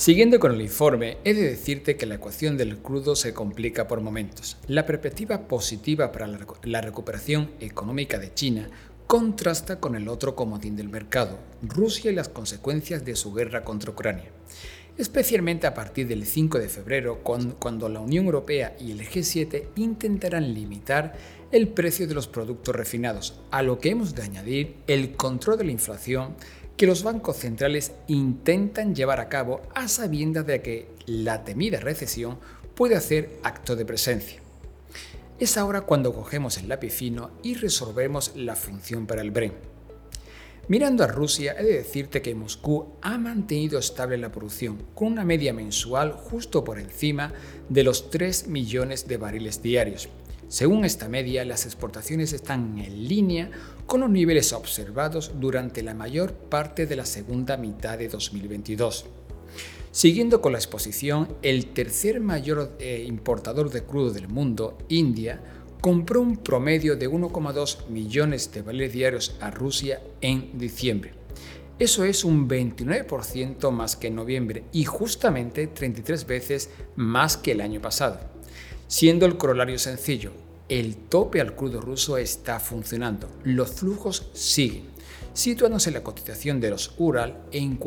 Siguiendo con el informe, he de decirte que la ecuación del crudo se complica por momentos. La perspectiva positiva para la recuperación económica de China contrasta con el otro comodín del mercado, Rusia y las consecuencias de su guerra contra Ucrania. Especialmente a partir del 5 de febrero, cuando la Unión Europea y el G7 intentarán limitar el precio de los productos refinados, a lo que hemos de añadir el control de la inflación que los bancos centrales intentan llevar a cabo a sabiendas de que la temida recesión puede hacer acto de presencia. Es ahora cuando cogemos el lápiz fino y resolvemos la función para el Brent. Mirando a Rusia, he de decirte que Moscú ha mantenido estable la producción, con una media mensual justo por encima de los 3 millones de barriles diarios. Según esta media, las exportaciones están en línea con los niveles observados durante la mayor parte de la segunda mitad de 2022. Siguiendo con la exposición, el tercer mayor importador de crudo del mundo, India, compró un promedio de 1,2 millones de barriles diarios a Rusia en diciembre. Eso es un 29% más que en noviembre y justamente 33 veces más que el año pasado. Siendo el corolario sencillo, el tope al crudo ruso está funcionando, los flujos siguen, situándose la cotización de los Ural en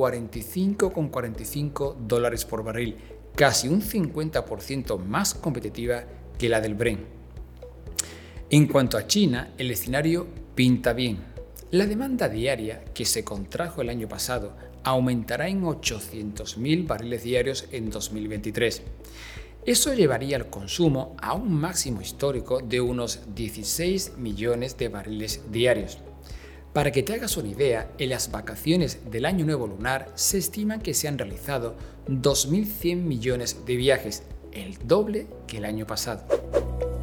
$45,45 por barril, casi un 50% más competitiva que la del Brent. En cuanto a China, el escenario pinta bien. La demanda diaria, que se contrajo el año pasado, aumentará en 800.000 barriles diarios en 2023. Eso llevaría el consumo a un máximo histórico de unos 16 millones de barriles diarios. Para que te hagas una idea, en las vacaciones del Año Nuevo Lunar se estima que se han realizado 2.100 millones de viajes, el doble que el año pasado.